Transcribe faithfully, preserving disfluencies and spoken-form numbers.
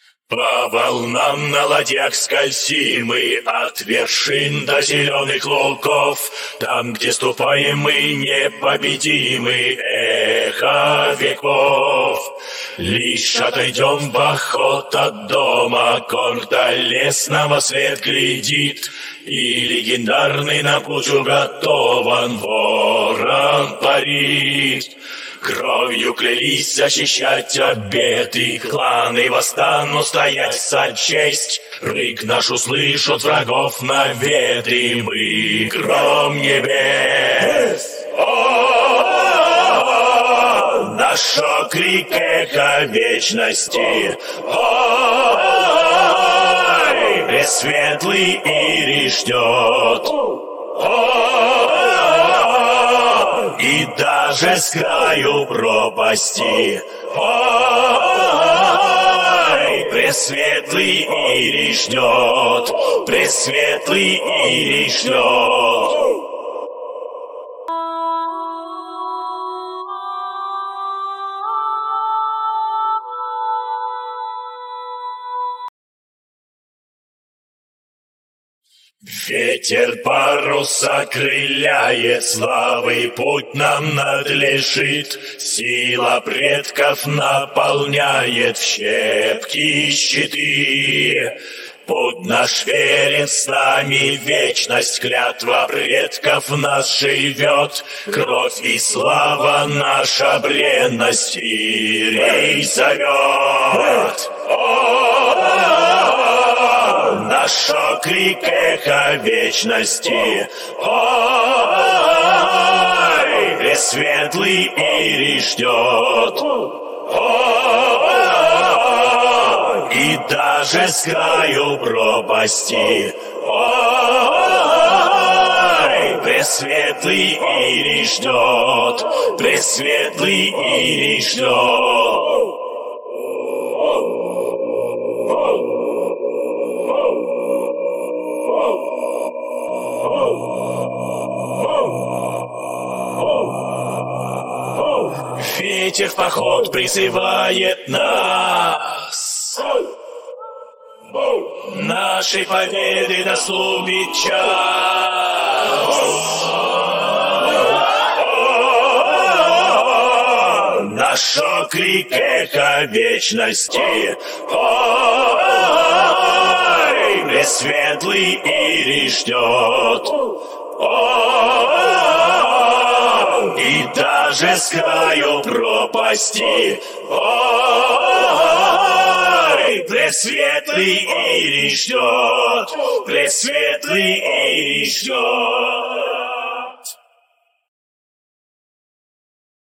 По волнам на ладьях скользим мы от вершин до зеленых лугов. Там, где ступаем мы, непобедимы, эхо веков. Лишь отойдем в поход от дома, гордо лес нам во свет глядит, и легендарный нам путь уготован, ворон парит. Кровью клялись защищать обеты, кланы восстанут стоять за честь. Рык наш услышат врагов наветы, мы гром небес. О, наш крик эхо вечности. Ой, пресветлый Ирий ждет. И даже с краю пропасти, ой, пресветлый Ирий ждет, пресветлый Ирий ждет. Ветер паруса крыляет, славы путь нам надлежит, сила предков наполняет в щепки щиты. Путь наш верен, с нами вечность, клятва предков в нас живет, кровь и слава наша бренность Ирий зовет. Наш крик эхо вечности. Ой, пресветлый Ирий ждет. Ой, и даже с краю пропасти. Ой, пресветлый Ирий ждет, пресветлый Ирий ждет. Ветер в поход призывает нас, нашей победы наступит час. Наш крик эхо вечности. Ой, пресветлый Ирий ждет. И даже с краю пропасти, ой, пресветлый Ирий ждет, пресветлый Ирий ждет.